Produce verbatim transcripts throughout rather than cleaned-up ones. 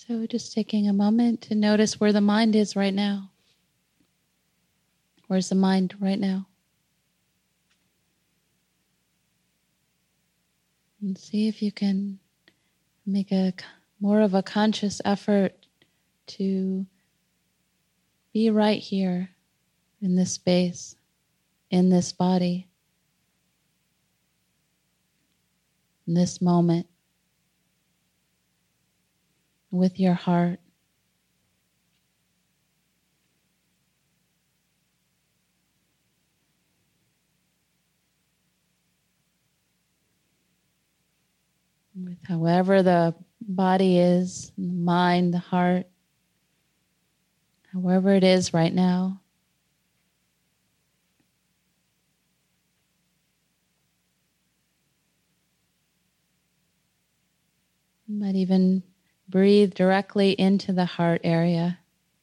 So just taking a moment to notice where the mind is right now. Where's the mind right now? And see if you can make a more of a conscious effort to be right here in this space, in this body, in this moment, with your heart. With however the body is, the mind, the heart, however it is right now. You might even breathe directly into the heart area.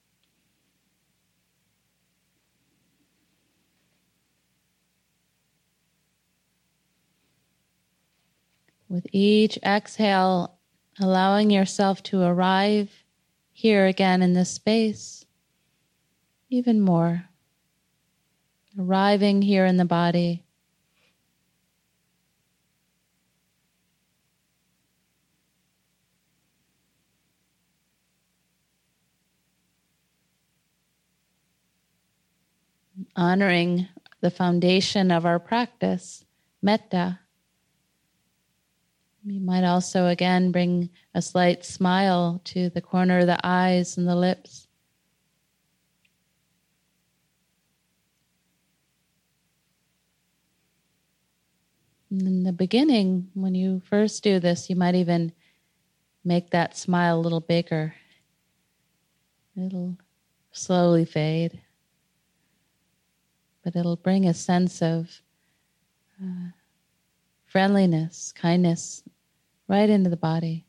With each exhale, allowing yourself to arrive here again in this space, even more. Arriving here in the body. Honoring the foundation of our practice, metta. You might also again bring a slight smile to the corner of the eyes and the lips. In the beginning, when you first do this, you might even make that smile a little bigger. It'll slowly fade, but it'll bring a sense of uh, friendliness, kindness, right into the body.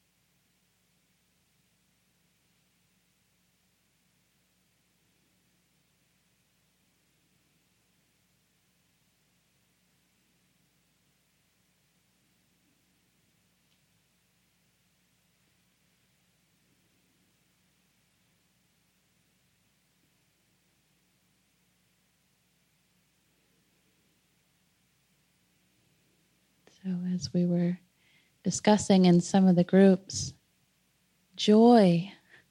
So as we were discussing in some of the groups, joy,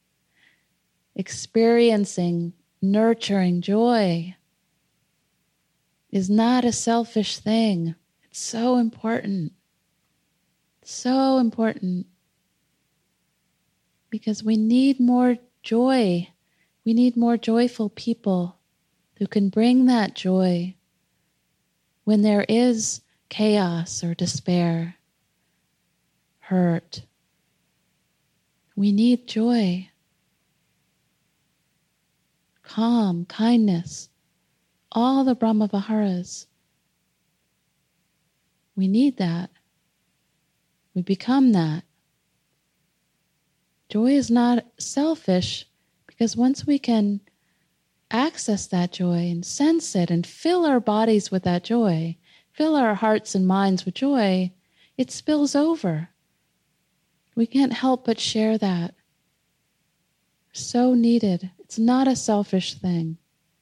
experiencing, nurturing joy is not a selfish thing. It's so important. So important. Because we need more joy. We need more joyful people who can bring that joy when there is chaos or despair, hurt. We need joy, calm, kindness, all the Brahmaviharas. We need that. We become that. Joy is not selfish because once we can access that joy and sense it and fill our bodies with that joy, fill our hearts and minds with joy, it spills over. We can't help but share that. So needed. It's not a selfish thing.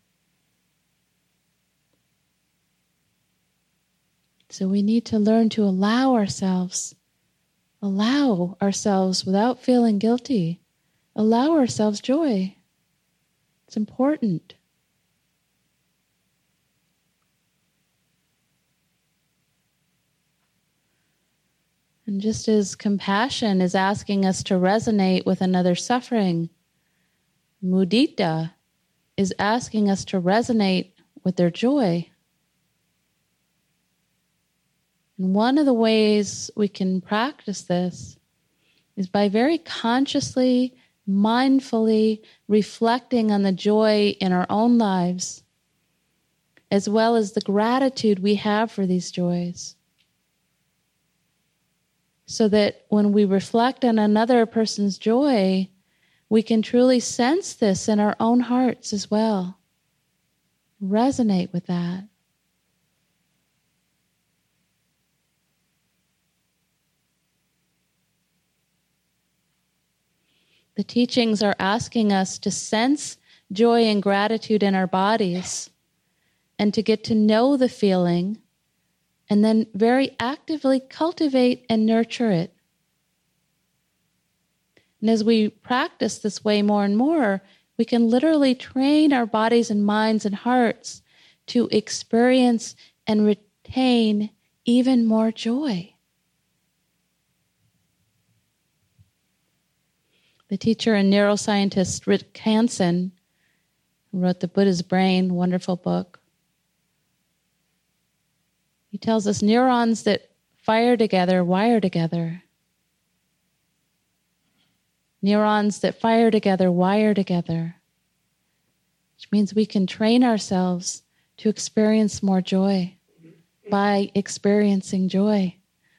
So we need to learn to allow ourselves, allow ourselves without feeling guilty, allow ourselves joy. It's important. And just as compassion is asking us to resonate with another's suffering, mudita is asking us to resonate with their joy. And one of the ways we can practice this is by very consciously, mindfully reflecting on the joy in our own lives, as well as the gratitude we have for these joys. So that when we reflect on another person's joy, we can truly sense this in our own hearts as well. Resonate with that. The teachings are asking us to sense joy and gratitude in our bodies and to get to know the feeling and then very actively cultivate and nurture it. And as we practice this way more and more, we can literally train our bodies and minds and hearts to experience and retain even more joy. The teacher and neuroscientist Rick Hanson, who wrote The Buddha's Brain, wonderful book, he tells us neurons that fire together wire together. Neurons that fire together wire together, which means we can train ourselves to experience more joy by experiencing joy.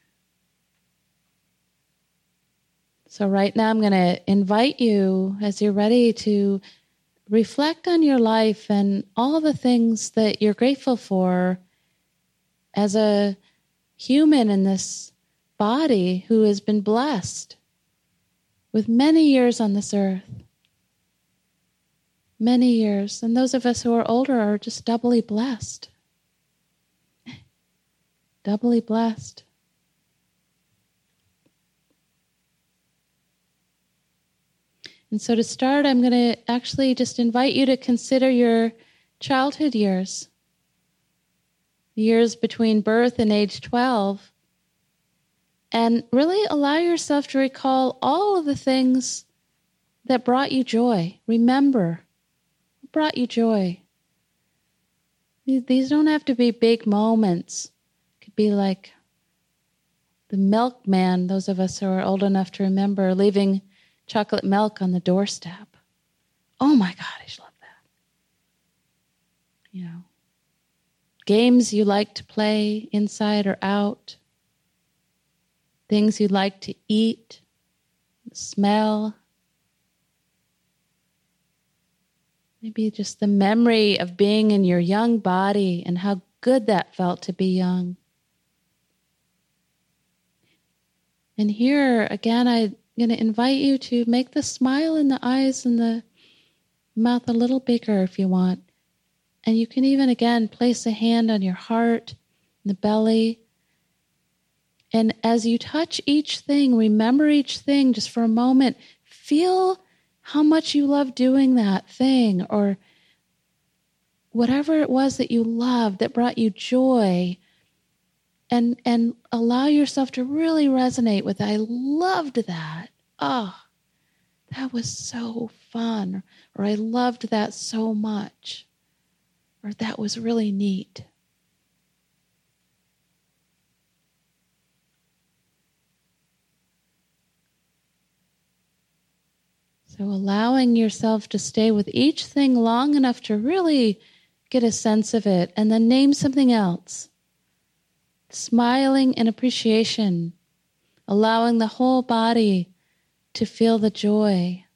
So right now I'm going to invite you, as you're ready, to reflect on your life and all the things that you're grateful for as a human in this body who has been blessed with many years on this earth. Many years. And those of us who are older are just doubly blessed. Doubly blessed. And so to start, I'm going to actually just invite you to consider your childhood years. The years between birth and age twelve. And really allow yourself to recall all of the things that brought you joy. Remember, what brought you joy? These don't have to be big moments. It could be like the milkman, those of us who are old enough to remember, leaving chocolate milk on the doorstep. Oh my God, I just love that. You know, games you like to play inside or out. Things you like to eat, smell. Maybe just the memory of being in your young body and how good that felt to be young. And here, again, I'm going to invite you to make the smile in the eyes and the mouth a little bigger if you want. And you can even, again, place a hand on your heart, the belly. And as you touch each thing, remember each thing just for a moment. Feel how much you love doing that thing or whatever it was that you loved that brought you joy. And and allow yourself to really resonate with, I loved that. Oh, that was so fun. Or I loved that so much. Or that was really neat. So allowing yourself to stay with each thing long enough to really get a sense of it and then name something else. Smiling in appreciation, allowing the whole body to feel the joy.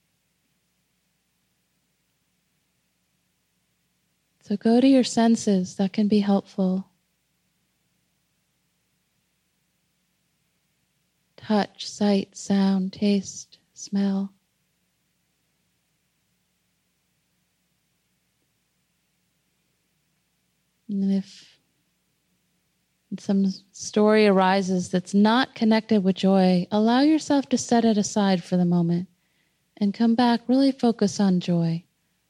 So go to your senses, that can be helpful. Touch, sight, sound, taste, smell. And if some story arises that's not connected with joy, allow yourself to set it aside for the moment and come back, really focus on joy.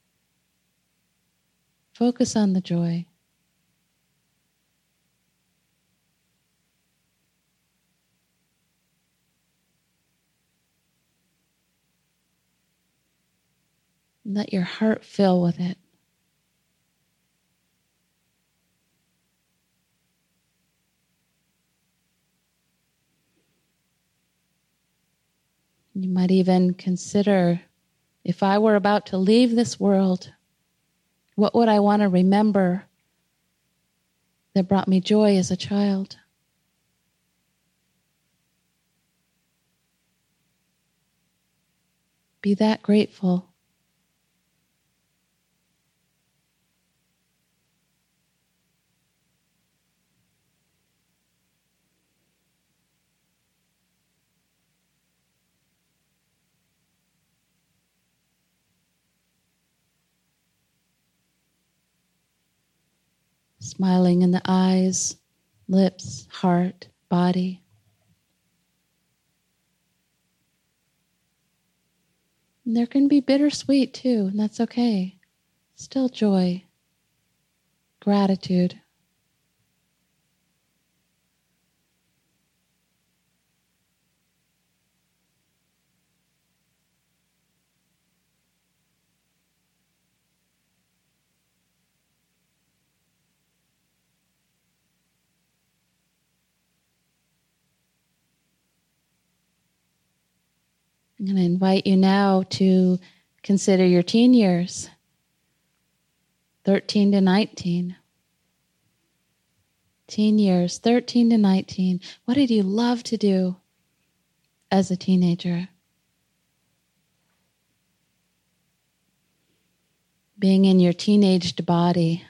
Focus on the joy. And let your heart fill with it. You might even consider, if I were about to leave this world, what would I want to remember that brought me joy as a child? Be that grateful. Smiling in the eyes, lips, heart, body. And there can be bittersweet too, and that's okay. Still joy, gratitude. I'm going to invite you now to consider your teen years, thirteen to nineteen. Teen years, thirteen to nineteen. What did you love to do as a teenager? Being in your teenaged body.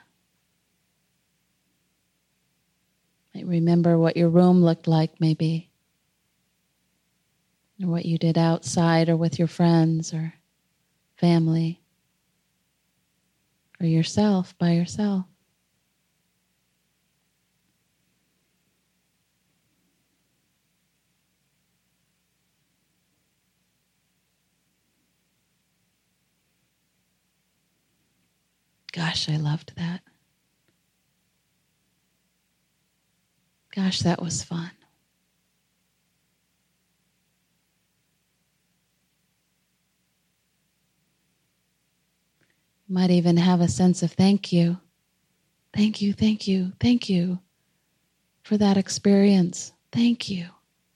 Might remember what your room looked like, maybe. Or what you did outside or with your friends or family. Or yourself, by yourself. Gosh, I loved that. Gosh, that was fun. Might even have a sense of thank you. Thank you, thank you, thank you for that experience. Thank you.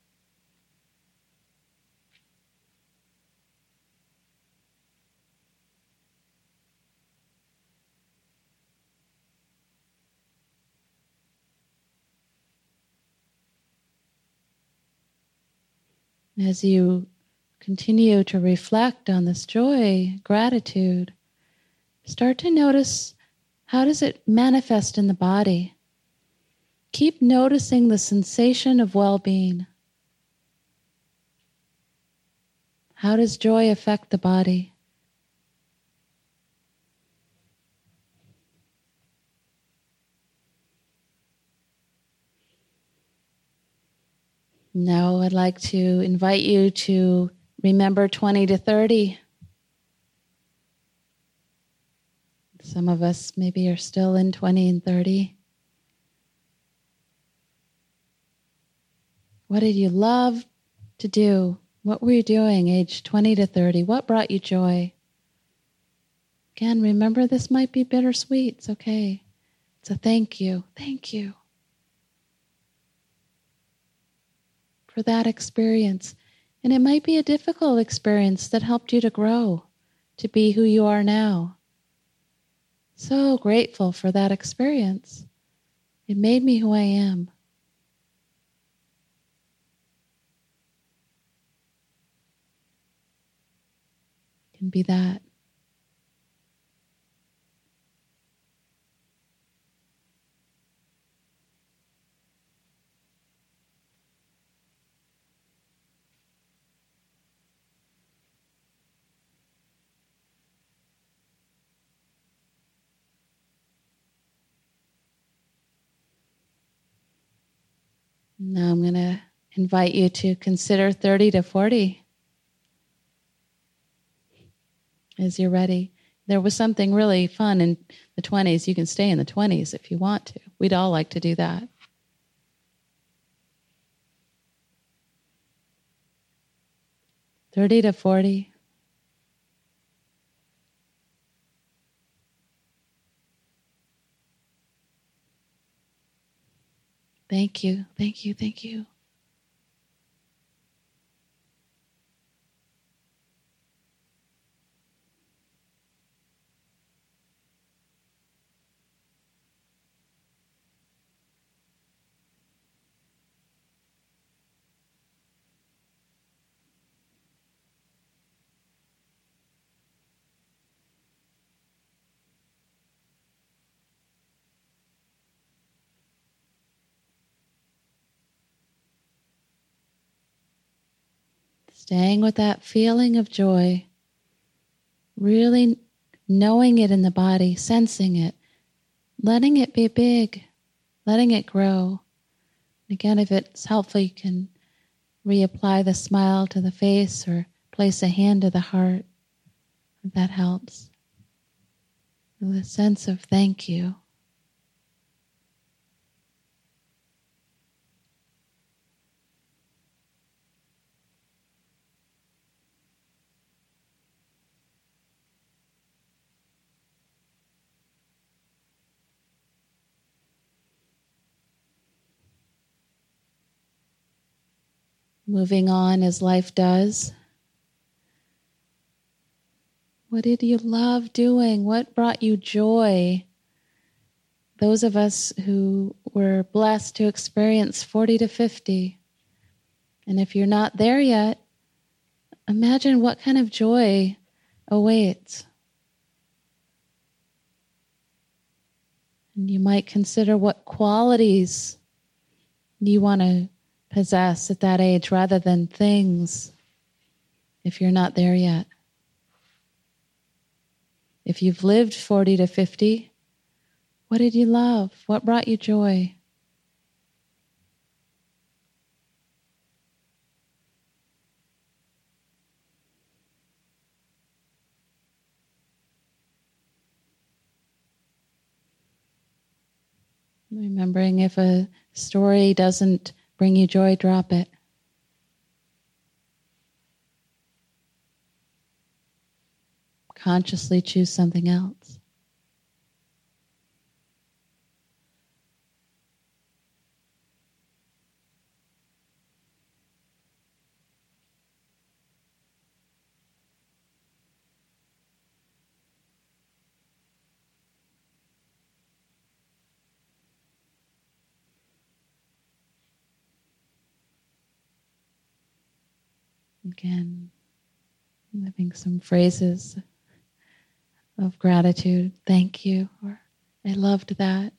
As you continue to reflect on this joy, gratitude, start to notice, how does it manifest in the body? Keep noticing the sensation of well-being. How does joy affect the body? Now I'd like to invite you to remember twenty to thirty. Some of us maybe are still in twenty and thirty. What did you love to do? What were you doing age twenty to thirty? What brought you joy? Again, remember this might be bittersweet. It's okay. It's a thank you. Thank you for that experience. And it might be a difficult experience that helped you to grow, to be who you are now. So grateful for that experience. It made me who I am. It can be that. Now I'm going to invite you to consider thirty to forty as you're ready. There was something really fun in the twenties. You can stay in the twenties if you want to. We'd all like to do that. thirty to forty. Thank you, thank you, thank you. Staying with that feeling of joy, really knowing it in the body, sensing it, letting it be big, letting it grow. Again, if it's helpful, you can reapply the smile to the face or place a hand to the heart. If that helps. With a sense of thank you. Moving on as life does. What did you love doing? What brought you joy? Those of us who were blessed to experience forty to fifty. And if you're not there yet, imagine what kind of joy awaits. And you might consider what qualities you want to possess at that age rather than things, if you're not there yet. If you've lived forty to fifty, what did you love? What brought you joy? Remembering if a story doesn't bring you joy, drop it. Consciously choose something else. Again, having some phrases of gratitude. Thank you, or I loved that.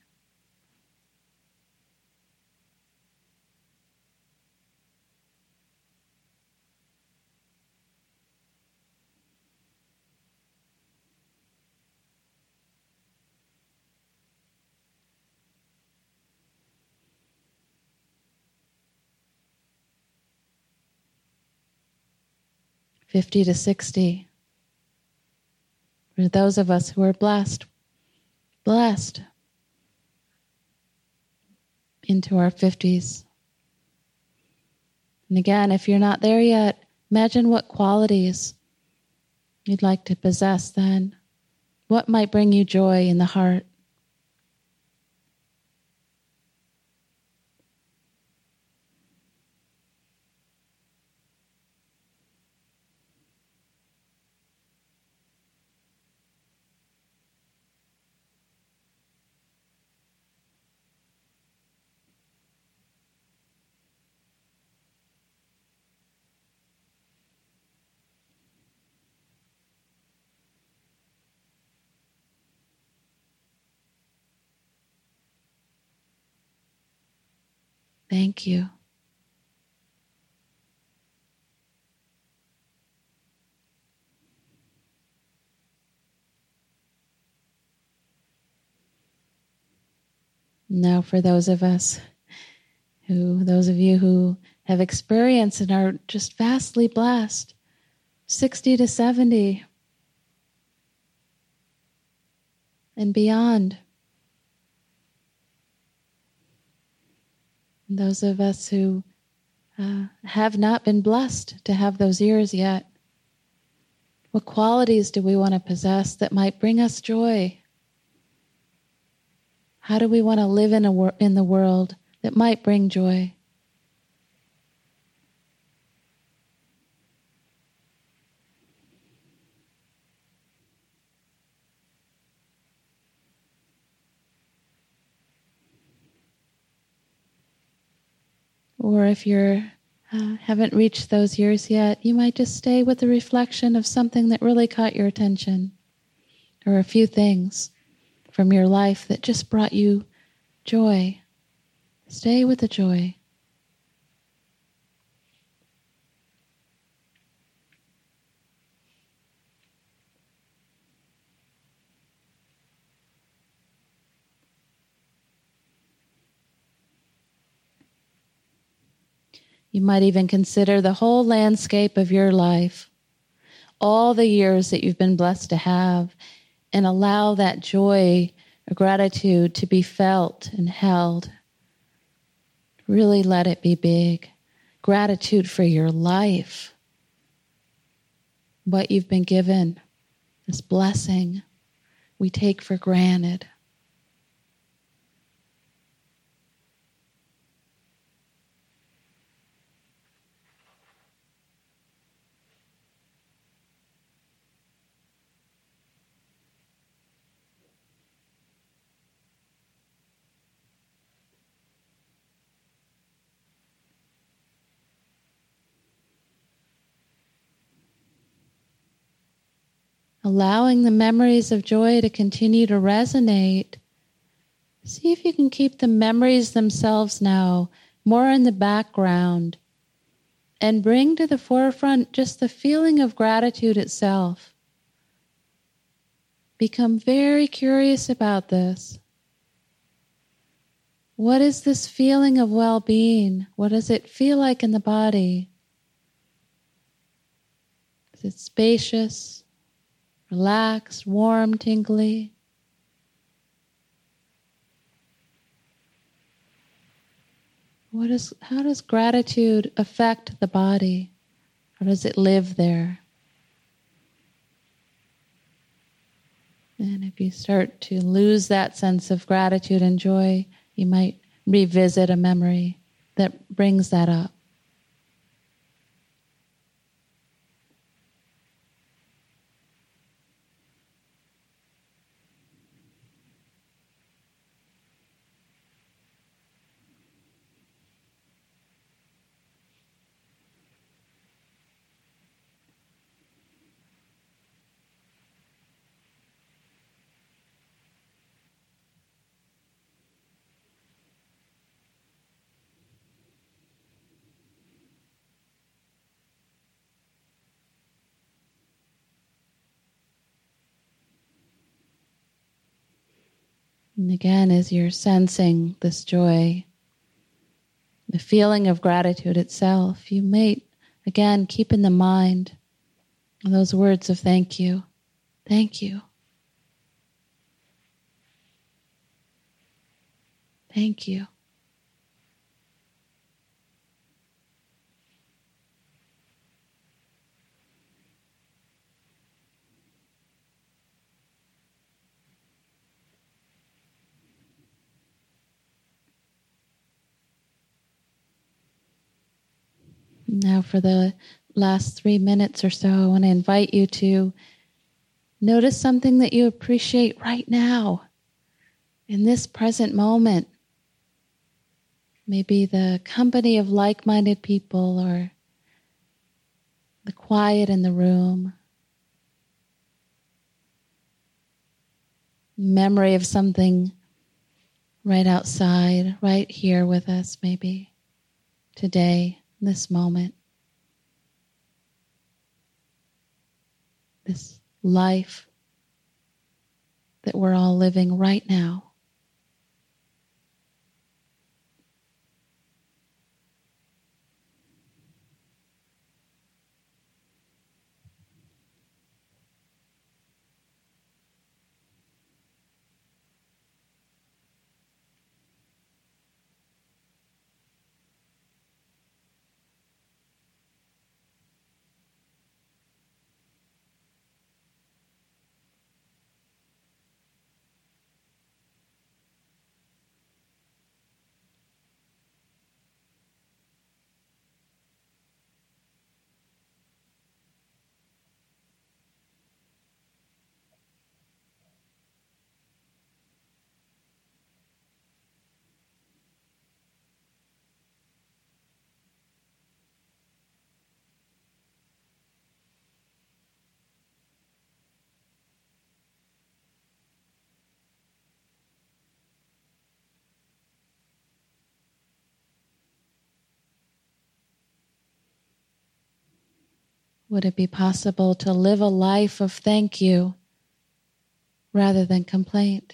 fifty to sixty. For those of us who are blessed, blessed into our fifties. And again, if you're not there yet, imagine what qualities you'd like to possess then. What might bring you joy in the heart? Thank you. Now for those of us who, those of you who have experienced and are just vastly blessed, sixty to seventy and beyond. And those of us who uh, have not been blessed to have those years yet, what qualities do we want to possess that might bring us joy? How do we want to live in a wor- in the world that might bring joy? Or if you're uh, haven't reached those years yet, you might just stay with the reflection of something that really caught your attention, or a few things from your life that just brought you joy. Stay with the joy. You might even consider the whole landscape of your life, all the years that you've been blessed to have, and allow that joy or gratitude to be felt and held. Really let it be big. Gratitude for your life, what you've been given, this blessing we take for granted. Allowing the memories of joy to continue to resonate. See if you can keep the memories themselves now more in the background and bring to the forefront just the feeling of gratitude itself. Become very curious about this. What is this feeling of well-being? What does it feel like in the body? Is it spacious, relaxed, warm, tingly? What is, how does gratitude affect the body? Or does it live there? And if you start to lose that sense of gratitude and joy, you might revisit a memory that brings that up. And again, as you're sensing this joy, the feeling of gratitude itself, you may, again, keep in the mind those words of thank you. Thank you. Thank you. Now for the last three minutes or so, I want to invite you to notice something that you appreciate right now, in this present moment. Maybe the company of like-minded people or the quiet in the room. Memory of something right outside, right here with us maybe, today. This moment, this life that we're all living right now. Would it be possible to live a life of thank you rather than complaint?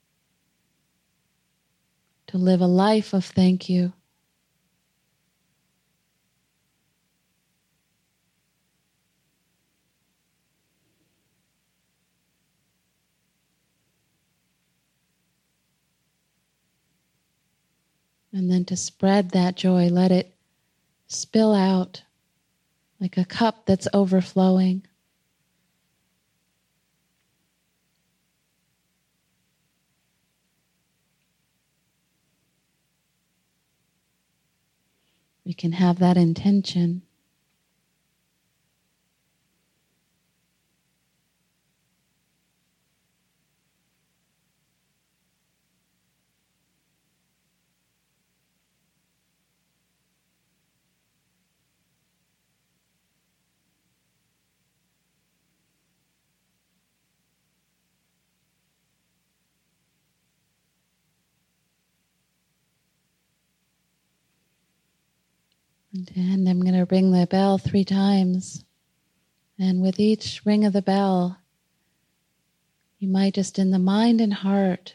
To live a life of thank you And then to spread that joy, let it spill out like a cup that's overflowing. We can have that intention. And I'm going to ring the bell three times. And with each ring of the bell, you might just in the mind and heart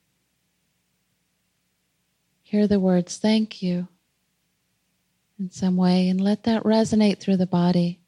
hear the words, thank you, in some way, and let that resonate through the body.